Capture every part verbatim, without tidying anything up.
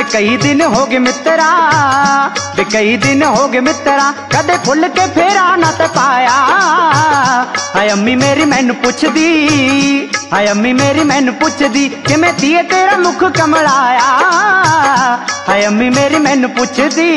कई दिन हो गए मित्रा, वे कई दिन हो गए मित्रा, कदे फुल के फेरा ना ते पाया। हाय अम्मी मेरी मैनू पुछदी, हाय अम्मी मेरी मैनू पुछदी कि मैं धीए तेरा मुख कमलाया। हाय अम्मी मेरी मैनू पुछदी।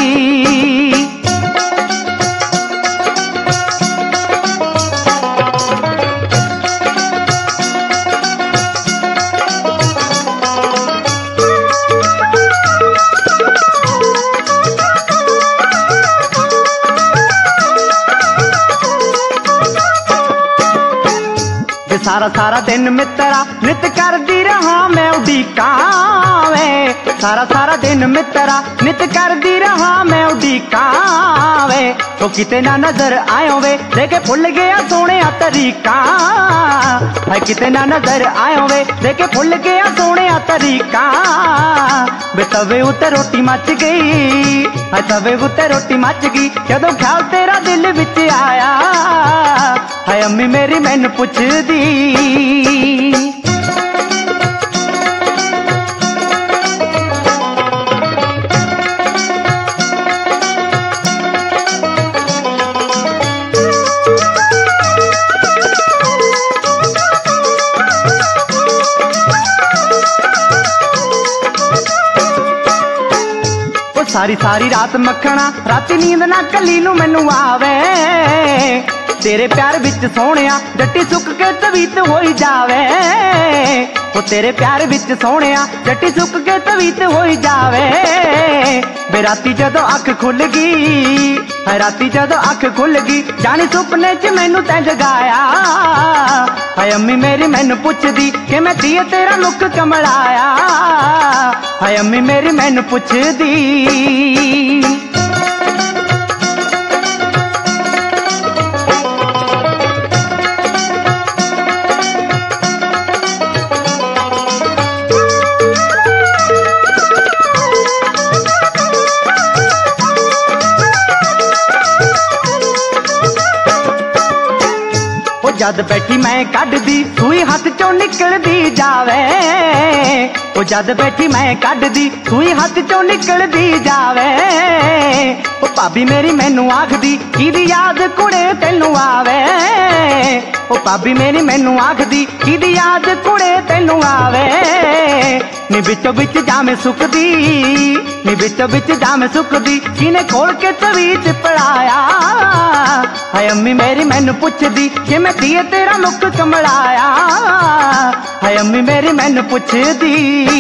सारा सारा दिन मित्रा नित करदी रहा मैं उड़ीका वे, सारा सारा दिन मित्रा नित करदी रहा मैं उड़ीका वे। तो किते ना नजर आयो वे देखे भुल गया सोने तरीका। है किते ना नजर आयो वे देखे भुल गया सोने तरीका। वे तवे उते रोटी मच गई, है तवे उते रोटी मच गई जदों ख्याल तेरा दिल विच आया। हाय अम्मी मेरी मैनू पुछदी। सारी सारी रात मखना राती नींद ना कली नू मैनू आवे। तेरे प्यार विच सोहणिया जट्टी सुक के तवीत होई जावे। ओ तेरे प्यार विच सोहणिया जट्टी सुक के तवीत होई जावे। बे राती जदों अख खुल गई, है राती जदों अख खुल गई जानी सुपने च मैनू तैं जगाया। हाय अम्मी मेरी मैनू पुछदी कि मैं धीए तेरा मुख कमलाया। हाय अम्मी मेरी मैनू पुछदी। जद बैठी मैं कढ़दी सूई हाथ चों निकलदी जावे। ओ जद बैठी मैं कढ़दी सूई हाथ चों निकलदी जावे। ओ भाभी मेरी मैनू आखदी किदी याद कुड़े तैनू आवे। ओ भाभी मेरी मैनू आखदी किदी याद कुड़े तैनू आवे। नी बिचो बिच जामे सुखदी, नी बिचो बिच जामे सुखदी किने खोल के तवीत पढ़ाया। हाय अम्मी मेरी मैनू पुछदी कि मैं धीए तेरा मुख कमलाया। हाय अम्मी मेरी मैनू पुछदी।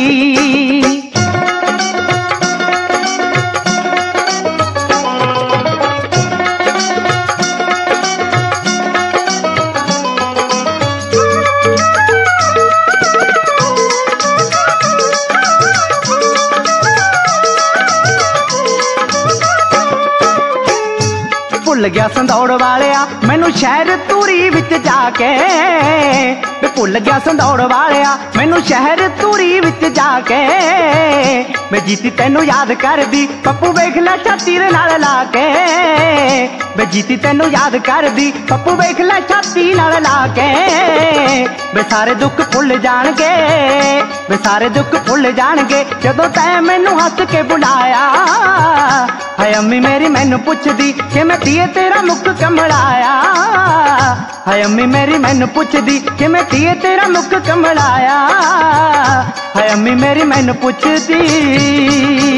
भुल गया संदौड़ वालिया मैनू शहर तूरी विच जाके। भुल गया संदौड़ वालिया मैनू शहर तूरी विच जाके। मैं जीती तेनू याद करदी पप्पू वेख लै छाती दे नाल लाके। मैं जीती तेनू याद करदी पप्पू वेख लै छाती नाल लाके। वे सारे दुख भुल जाणगे, वे सारे दुख भुल जाणगे जदों तैं मैनू हੱस के बुलाया। हाय अम्मी मेरी मैनू पुछदी कि मैं धीए तेरा मुख कमलाया। हाय अम्मी मेरी मैनू पुछदी कि मैं धीए तेरा मुख कमलाया। हाय अम्मी मेरी मैनू पुछदी।